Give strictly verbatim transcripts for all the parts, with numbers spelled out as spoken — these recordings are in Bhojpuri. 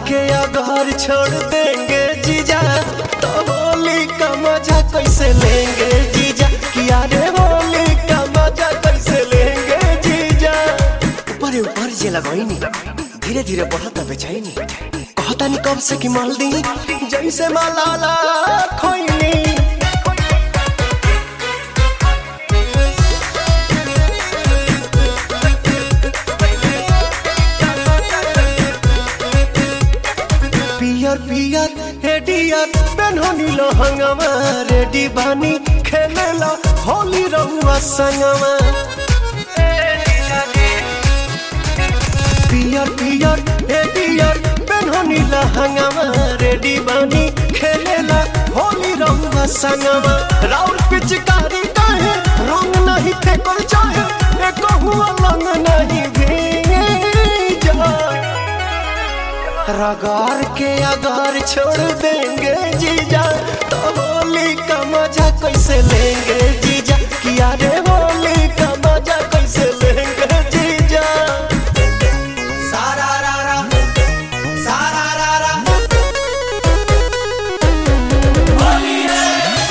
के अगर छोड़ देंगे जीजा तो होली का मजा कैसे लेंगे जीजा। किया रे होली का मजा कैसे लेंगे जीजा। ऊपर ऊपर जे लगोइनी धीरे धीरे बढ़ता बेचैनी कहता नहीं कब से कि माल दी जैसे मालाला खोइनी। पियर पियर हेडियर बेनहोनी लहंगवा रेडी बानी खेलेला होली रहुआ संगवा। पियर पियर हेडियर बेनहोनी लहंगवा रेडी बानी खेलेला होली रहुआ संगवा। राउर पिचकारी काहे रंग नहीं फेंकल चाहे एको हुआ लंग नहीं भीजा। रगार के अगर छोड़ देंगे जीजा तो होली का मजा कैसे लेंगे जीजा। किया रे होली का मजा कैसे लेंगे जीजा। सारा रारा सारा रारा होली है।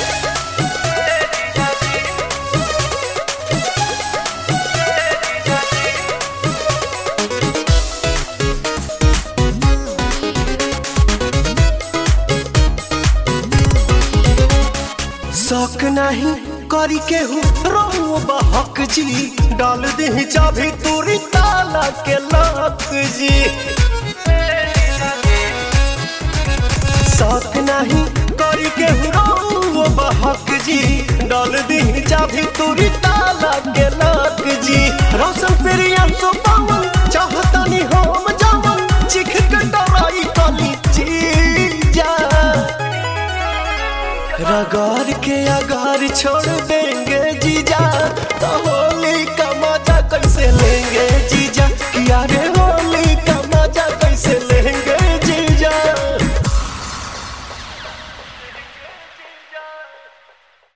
शौक नहीं करी के हूँ रहूं बहक जी डाल दी चाबी तूरी ताला के लक जी। शौक नहीं करी के हूँ रहूं बहक जी डाल दी चाबी तूरी ताला के लक जी। रोशन प्रियम सो पावन चाहता नहीं हम जावन चिख के डराई काली चीजा। रगार के अगार छोड़ देंगे